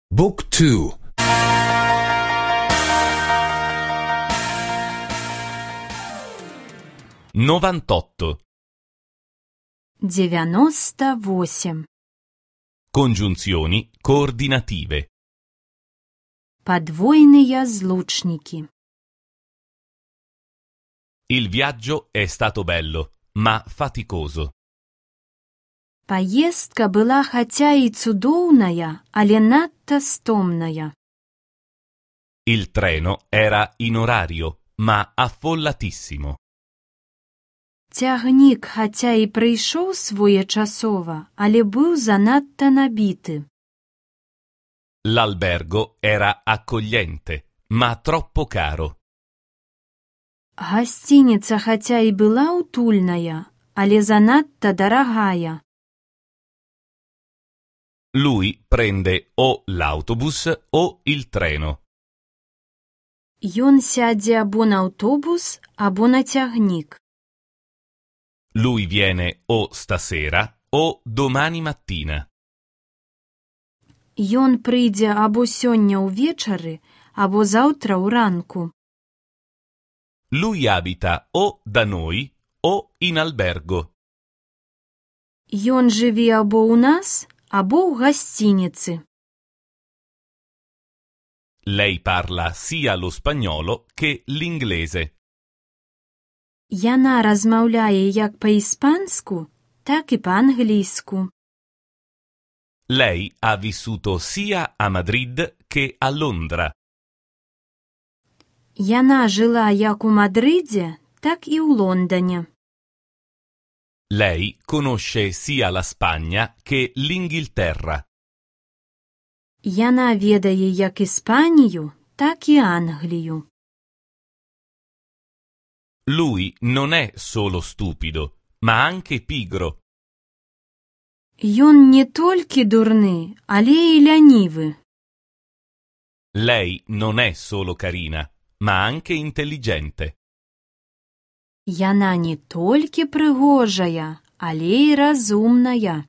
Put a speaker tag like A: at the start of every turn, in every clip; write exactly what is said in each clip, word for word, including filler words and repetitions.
A: Book two.
B: novantotto.
C: девяносто восемь.
B: Congiunzioni coordinative.
C: Подвойные злучники.
B: Il viaggio è stato bello, ma faticoso.
C: Поездка была хотя і цудоўная, але надта стомная.
B: Il treno era in orario, ma affollatissimo.
C: Цягнік хаця і прыйшоў своечасова, але быў занадта набіты.
B: L'albergo era accogliente, ma troppo caro.
C: Гасцініца хаця і была утульная, але занадта дарагая.
B: Lui prende o l'autobus o il treno.
C: Ён сядзе або на аўтобус, або на цягнік.
B: Lui viene o stasera o domani mattina.
C: Ён прыйдзе або сёння ўвечары, або заўтра ўранку.
B: Lui abita o da noi o in albergo.
C: Ён жыве або ў нас, або ў гасцініцы.
B: Lei parla sia lo spagnolo che l'inglese.
C: Яна размаўляе як па-іспанску, так і па-англійску.
B: Lei ha vissuto sia a Madrid che a Londra.
C: Яна жыла як у Мадридзе, так і ў Лондоне.
B: Lei conosce sia la Spagna che l'Inghilterra.
C: Яна ведае як Іспанію, так і Англію.
B: Lui non è solo stupido, ma anche pigro.
C: Ён не толькі дурны, але і лянівы.
B: Lei non è solo carina, ma anche intelligente.
C: Яна не толькі прыгожая, але і разумная.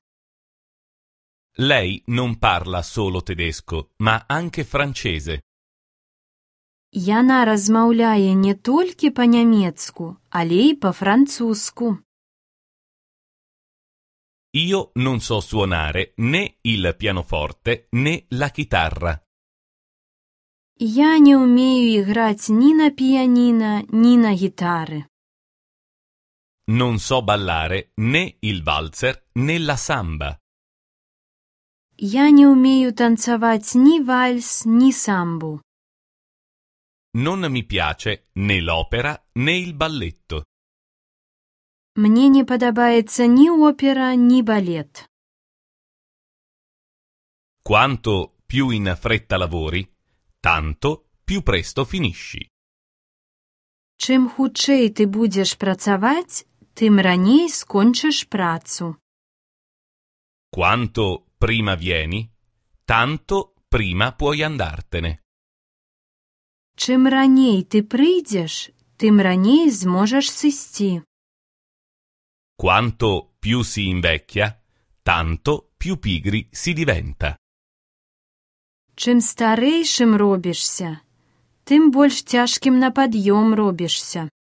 B: Lei non parla solo tedesco, ma anche francese.
C: Яна размаўляе не толькі па-нямецку, але і па-французску.
B: Io non so suonare né il pianoforte né la chitarra.
C: Я не ўмею іграць ні на піяніна, ні на гітары.
B: Non so ballare né il valzer né la samba.
C: Я не ўмею танцаваць ні вальс, ні самбу.
B: Non mi piace né l'opera né il balletto.
C: Мне не падабаецца ні опера, ні балет.
B: Quanto più in fretta lavori, tanto più presto finisci.
C: Чым хутчэй ты будзеш працаваць, тым раней скончыш працу.
B: Quanto prima vieni, tanto prima puoi andartene.
C: Чым раней ты прыйдзеш, тым раней зможаш сысці.
B: Quanto più si invecchia, tanto più pigri si diventa.
C: Чым старэйшым робішся, тым больш цяжкім на пад'ём робішся.